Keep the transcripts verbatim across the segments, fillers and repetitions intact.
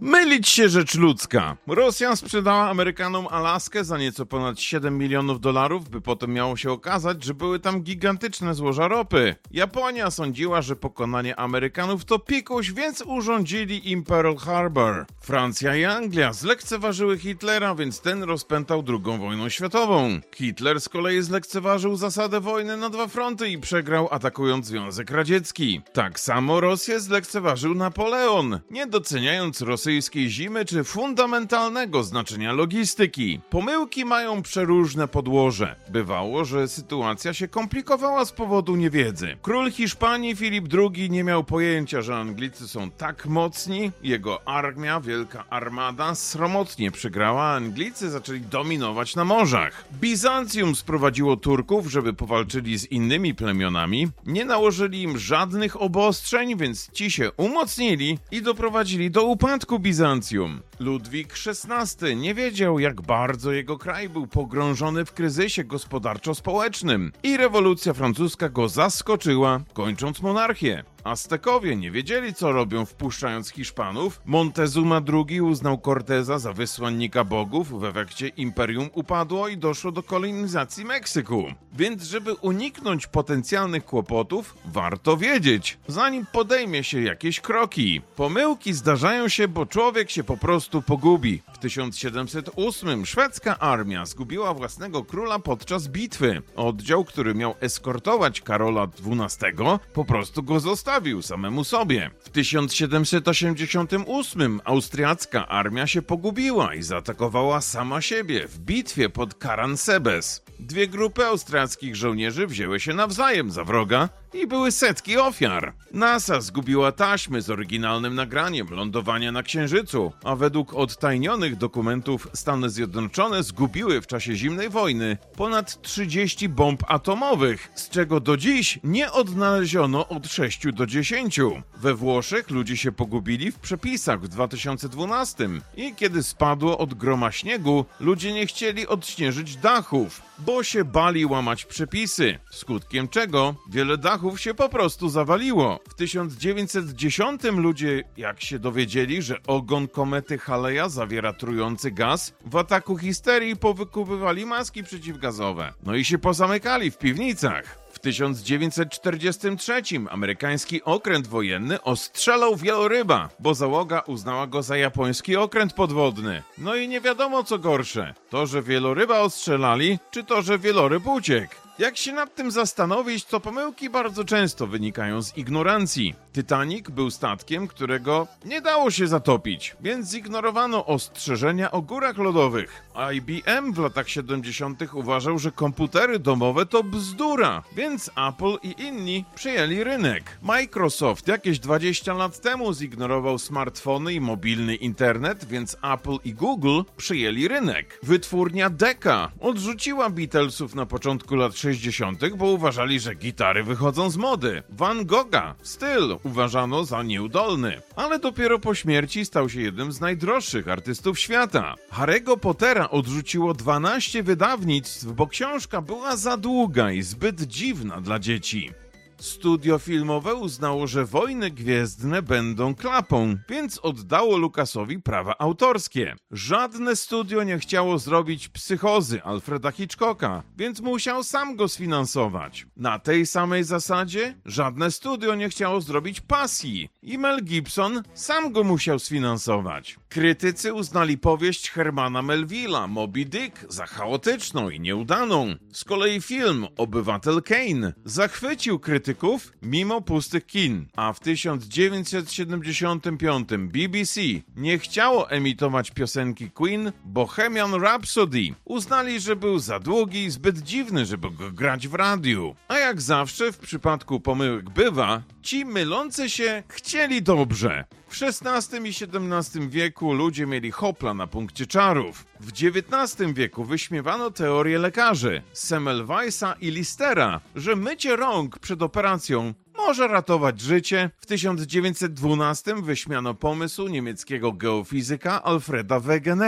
Mylić się rzecz ludzka. Rosja sprzedała Amerykanom Alaskę za nieco ponad siedem milionów dolarów, by potem miało się okazać, że były tam gigantyczne złoża ropy. Japonia sądziła, że pokonanie Amerykanów to pikuś, więc urządzili im Pearl Harbor. Francja i Anglia zlekceważyły Hitlera, więc ten rozpętał drugą wojnę światową. Hitler z kolei zlekceważył zasadę wojny na dwa fronty i przegrał, atakując Związek Radziecki. Tak samo Rosję zlekceważył Napoleon, nie doceniając rosyjskiej zimy czy fundamentalnego znaczenia logistyki. Pomyłki mają przeróżne podłoże. Bywało, że sytuacja się komplikowała z powodu niewiedzy. Król Hiszpanii Filip drugi nie miał pojęcia, że Anglicy są tak mocni. Jego armia, wielka armada, sromotnie przegrała, a Anglicy zaczęli dominować na morzach. Bizancjum sprowadziło Turków, żeby powalczyli z innymi plemionami. Nie nałożyli im żadnych obostrzeń, więc ci się umocnili i doprowadzili do upadku Bizancjum. Ludwik szesnasty nie wiedział, jak bardzo jego kraj był pogrążony w kryzysie gospodarczo-społecznym i rewolucja francuska go zaskoczyła, kończąc monarchię. Aztekowie nie wiedzieli, co robią, wpuszczając Hiszpanów. Montezuma drugi uznał Corteza za wysłannika bogów, w efekcie imperium upadło i doszło do kolonizacji Meksyku. Więc żeby uniknąć potencjalnych kłopotów, warto wiedzieć, zanim podejmie się jakieś kroki. Pomyłki zdarzają się, bo człowiek się po prostu pogubi. W tysiąc siedemset ósmym szwedzka armia zgubiła własnego króla podczas bitwy. Oddział, który miał eskortować Karola dwunastego, po prostu go zostawił samemu sobie. W tysiąc siedemset osiemdziesiątym ósmym austriacka armia się pogubiła i zaatakowała sama siebie w bitwie pod Karansebes. Dwie grupy austriackich żołnierzy wzięły się nawzajem za wroga i były setki ofiar. NASA zgubiła taśmy z oryginalnym nagraniem lądowania na Księżycu, a według odtajnionych dokumentów Stany Zjednoczone zgubiły w czasie zimnej wojny ponad trzydzieści bomb atomowych, z czego do dziś nie odnaleziono od sześciu do dziesięciu. We Włoszech ludzie się pogubili w przepisach w dwa tysiące dwunastym i kiedy spadło od groma śniegu, ludzie nie chcieli odśnieżyć dachów, bo się bali łamać przepisy, skutkiem czego wiele dachów się po prostu zawaliło. W tysiąc dziewięćset dziesiątym ludzie, jak się dowiedzieli, że ogon komety Haleja zawiera trujący gaz, w ataku histerii powykupywali maski przeciwgazowe. No i się pozamykali w piwnicach. W tysiąc dziewięćset czterdziestym trzecim amerykański okręt wojenny ostrzelał wieloryba, bo załoga uznała go za japoński okręt podwodny. No i nie wiadomo co gorsze, to że wieloryba ostrzelali, czy to że wieloryb uciekł. Jak się nad tym zastanowić, to pomyłki bardzo często wynikają z ignorancji. Titanic był statkiem, którego nie dało się zatopić, więc zignorowano ostrzeżenia o górach lodowych. I B M w latach siedemdziesiątych uważał, że komputery domowe to bzdura, więc Apple i inni przejęli rynek. Microsoft jakieś dwadzieścia lat temu zignorował smartfony i mobilny internet, więc Apple i Google przejęli rynek. Wytwórnia Decca odrzuciła Beatlesów na początku lat sześćdziesiątych, bo uważali, że gitary wychodzą z mody. Van Gogha styl uważano za nieudolny, ale dopiero po śmierci stał się jednym z najdroższych artystów świata. Harry'ego Pottera odrzuciło dwanaście wydawnictw, bo książka była za długa i zbyt dziwna dla dzieci. Studio filmowe uznało, że Wojny Gwiezdne będą klapą, więc oddało Lucasowi prawa autorskie. Żadne studio nie chciało zrobić Psychozy Alfreda Hitchcocka, więc musiał sam go sfinansować. Na tej samej zasadzie żadne studio nie chciało zrobić Pasji i Mel Gibson sam go musiał sfinansować. Krytycy uznali powieść Hermana Melville'a Moby Dick za chaotyczną i nieudaną. Z kolei film Obywatel Kane zachwycił krytyków mimo pustych kin, a w tysiąc dziewięćset siedemdziesiątym piątym B B C nie chciało emitować piosenki Queen Bohemian Rhapsody. Uznali, że był za długi i zbyt dziwny, żeby go grać w radiu. A jak zawsze w przypadku pomyłek bywa, ci mylący się chcieli dobrze. W szesnastym i siedemnastym wieku ludzie mieli hopla na punkcie czarów. W dziewiętnastym wieku wyśmiewano teorie lekarzy Semmelweisa i Listera, że mycie rąk przed operacją może ratować życie. W tysiąc dziewięćset dwunastym wyśmiano pomysł niemieckiego geofizyka Alfreda Wegenera,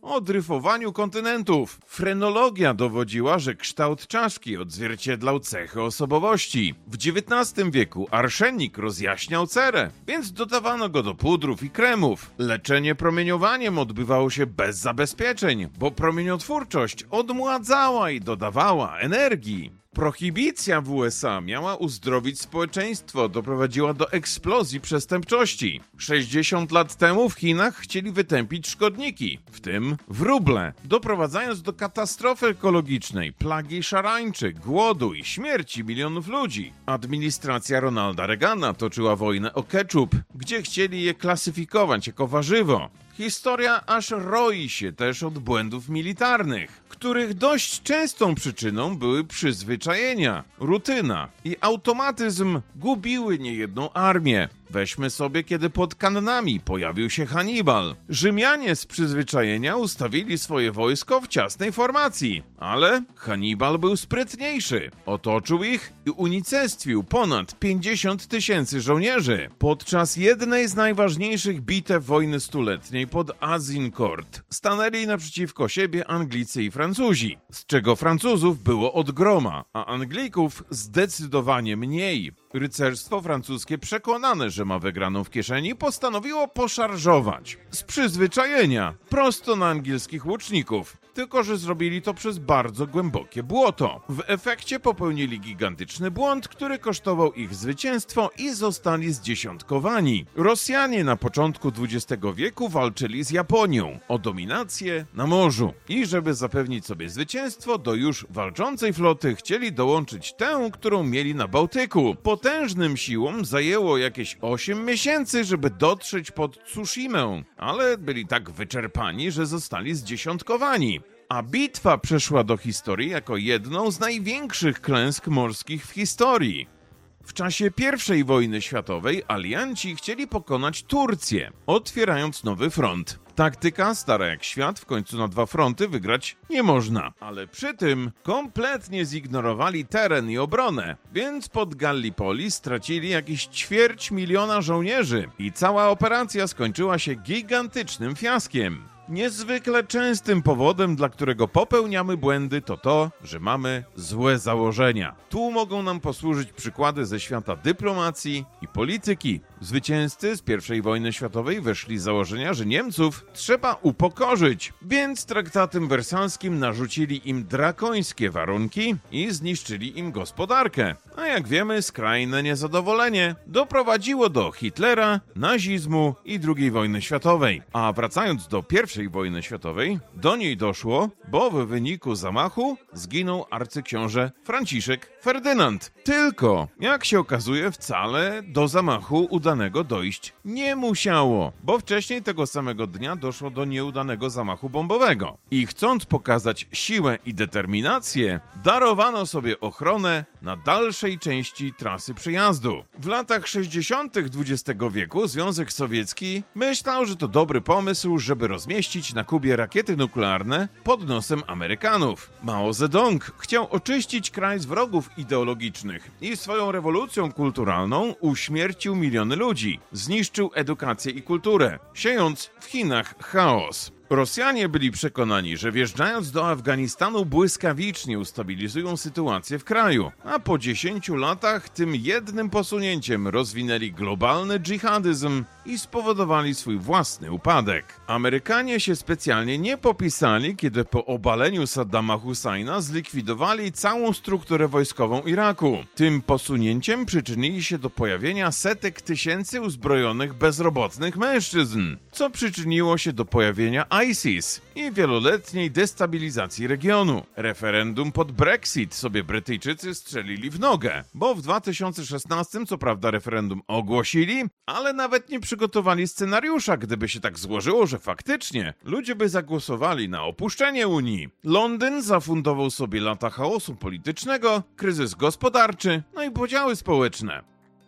o dryfowaniu kontynentów. Frenologia dowodziła, że kształt czaszki odzwierciedlał cechy osobowości. W dziewiętnastym wieku arszenik rozjaśniał cerę, więc dodawano go do pudrów i kremów. Leczenie promieniowaniem odbywało się bez zabezpieczeń, bo promieniotwórczość odmładzała i dodawała energii. Prohibicja w U S A miała uzdrowić społeczeństwo, doprowadziła do eksplozji przestępczości. sześćdziesiąt lat temu w Chinach chcieli wytępić szkodniki, w tym wróble, doprowadzając do katastrofy ekologicznej, plagi szarańczy, głodu i śmierci milionów ludzi. Administracja Ronalda Reagana toczyła wojnę o ketchup, gdzie chcieli je klasyfikować jako warzywo. Historia aż roi się też od błędów militarnych, których dość częstą przyczyną były przyzwyczajenia, rutyna i automatyzm gubiły niejedną armię. Weźmy sobie, kiedy pod Kannami pojawił się Hannibal. Rzymianie z przyzwyczajenia ustawili swoje wojsko w ciasnej formacji, ale Hannibal był sprytniejszy. Otoczył ich i unicestwił ponad pięćdziesiąt tysięcy żołnierzy. Podczas jednej z najważniejszych bitew wojny stuletniej pod Azincourt stanęli naprzeciwko siebie Anglicy i Francuzi, z czego Francuzów było od groma, a Anglików zdecydowanie mniej. Rycerstwo francuskie, przekonane, że ma wygraną w kieszeni, postanowiło poszarżować. Z przyzwyczajenia, prosto na angielskich łuczników. Tylko że zrobili to przez bardzo głębokie błoto. W efekcie popełnili gigantyczny błąd, który kosztował ich zwycięstwo i zostali zdziesiątkowani. Rosjanie na początku dwudziestego wieku walczyli z Japonią o dominację na morzu. I żeby zapewnić sobie zwycięstwo, do już walczącej floty chcieli dołączyć tę, którą mieli na Bałtyku. Potężnym siłom zajęło jakieś osiem miesięcy, żeby dotrzeć pod Tsushimę, ale byli tak wyczerpani, że zostali zdziesiątkowani. A bitwa przeszła do historii jako jedną z największych klęsk morskich w historii. W czasie pierwszej wojny światowej alianci chcieli pokonać Turcję, otwierając nowy front. Taktyka stara jak świat, w końcu na dwa fronty wygrać nie można. Ale przy tym kompletnie zignorowali teren i obronę, więc pod Gallipoli stracili jakieś ćwierć miliona żołnierzy i cała operacja skończyła się gigantycznym fiaskiem. Niezwykle częstym powodem, dla którego popełniamy błędy, to to, że mamy złe założenia. Tu mogą nam posłużyć przykłady ze świata dyplomacji i polityki. Zwycięzcy z pierwszej wojny światowej weszli z założenia, że Niemców trzeba upokorzyć, więc traktatem wersalskim narzucili im drakońskie warunki i zniszczyli im gospodarkę. A jak wiemy, skrajne niezadowolenie doprowadziło do Hitlera, nazizmu i drugiej wojny światowej. A wracając do pierwszej wojny światowej, do niej doszło, bo w wyniku zamachu zginął arcyksiąże Franciszek Ferdynand. Tylko, jak się okazuje, wcale do zamachu udanego dojść nie musiało, bo wcześniej tego samego dnia doszło do nieudanego zamachu bombowego. I chcąc pokazać siłę i determinację, darowano sobie ochronę na dalszej części trasy przejazdu. W latach sześćdziesiątych dwudziestego wieku Związek Sowiecki myślał, że to dobry pomysł, żeby rozmieścić na Kubie rakiety nuklearne pod nosem Amerykanów. Mao Zedong chciał oczyścić kraj z wrogów ideologicznych i swoją rewolucją kulturalną uśmiercił miliony ludzi. Zniszczył edukację i kulturę, siejąc w Chinach chaos. Rosjanie byli przekonani, że wjeżdżając do Afganistanu błyskawicznie ustabilizują sytuację w kraju, a po dziesięciu latach tym jednym posunięciem rozwinęli globalny dżihadyzm i spowodowali swój własny upadek. Amerykanie się specjalnie nie popisali, kiedy po obaleniu Saddama Husajna zlikwidowali całą strukturę wojskową Iraku. Tym posunięciem przyczynili się do pojawienia setek tysięcy uzbrojonych bezrobotnych mężczyzn, co przyczyniło się do pojawienia ISIS i wieloletniej destabilizacji regionu. Referendum pod Brexit sobie Brytyjczycy strzelili w nogę, bo w dwa tysiące szesnastym co prawda referendum ogłosili, ale nawet nie przygotowali scenariusza, gdyby się tak złożyło, że faktycznie ludzie by zagłosowali na opuszczenie Unii. Londyn zafundował sobie lata chaosu politycznego, kryzys gospodarczy, no i podziały społeczne.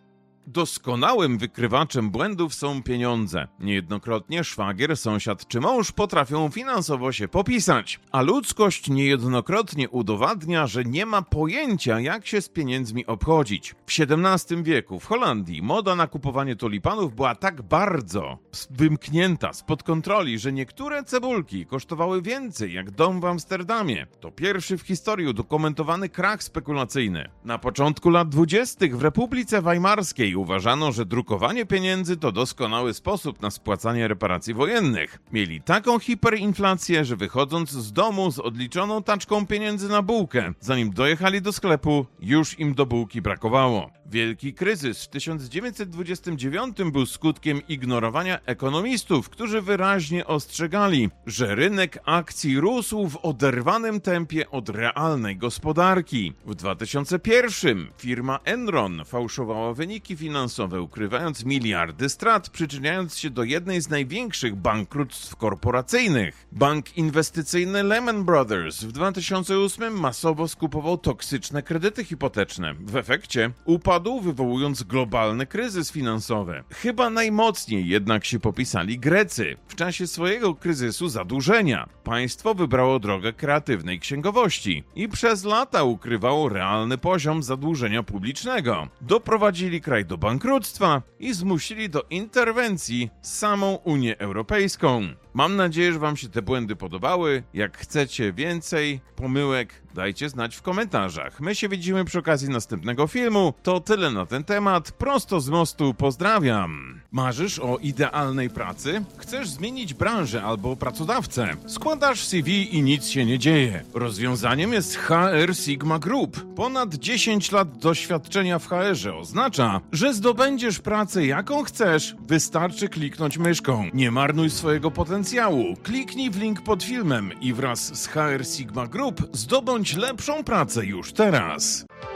Doskonałym wykrywaczem błędów są pieniądze. Niejednokrotnie szwagier, sąsiad czy mąż potrafią finansowo się popisać, a ludzkość niejednokrotnie udowadnia, że nie ma pojęcia, jak się z pieniędzmi obchodzić. W siedemnastym wieku w Holandii moda na kupowanie tulipanów była tak bardzo wymknięta spod kontroli, że niektóre cebulki kosztowały więcej jak dom w Amsterdamie. To pierwszy w historii udokumentowany krach spekulacyjny. Na początku lat dwudziestych w Republice Weimarskiej uważano, że drukowanie pieniędzy to doskonały sposób na spłacanie reparacji wojennych. Mieli taką hiperinflację, że wychodząc z domu z odliczoną taczką pieniędzy na bułkę, zanim dojechali do sklepu, już im do bułki brakowało. Wielki kryzys w tysiąc dziewięćset dwudziestym dziewiątym był skutkiem ignorowania ekonomistów, którzy wyraźnie ostrzegali, że rynek akcji rósł w oderwanym tempie od realnej gospodarki. W dwa tysiące pierwszym firma Enron fałszowała wyniki finansowe, ukrywając miliardy strat, przyczyniając się do jednej z największych bankructw korporacyjnych. Bank inwestycyjny Lehman Brothers w dwa tysiące ósmym masowo skupował toksyczne kredyty hipoteczne. W efekcie upadł, wywołując globalny kryzys finansowy. Chyba najmocniej jednak się popisali Grecy. W czasie swojego kryzysu zadłużenia państwo wybrało drogę kreatywnej księgowości i przez lata ukrywało realny poziom zadłużenia publicznego. Doprowadzili kraj do bankructwa i zmusili do interwencji samą Unię Europejską. Mam nadzieję, że Wam się te błędy podobały. Jak chcecie więcej pomyłek, dajcie znać w komentarzach. My się widzimy przy okazji następnego filmu. To tyle na ten temat. Prosto z mostu pozdrawiam. Marzysz o idealnej pracy? Chcesz zmienić branżę albo pracodawcę? Składasz C V i nic się nie dzieje. Rozwiązaniem jest H R Sigma Group. Ponad dziesięć lat doświadczenia w H R-ze oznacza, że zdobędziesz pracę jaką chcesz, wystarczy kliknąć myszką. Nie marnuj swojego potencjału. Kliknij w link pod filmem i wraz z H R Sigma Group zdobądź lepszą pracę już teraz.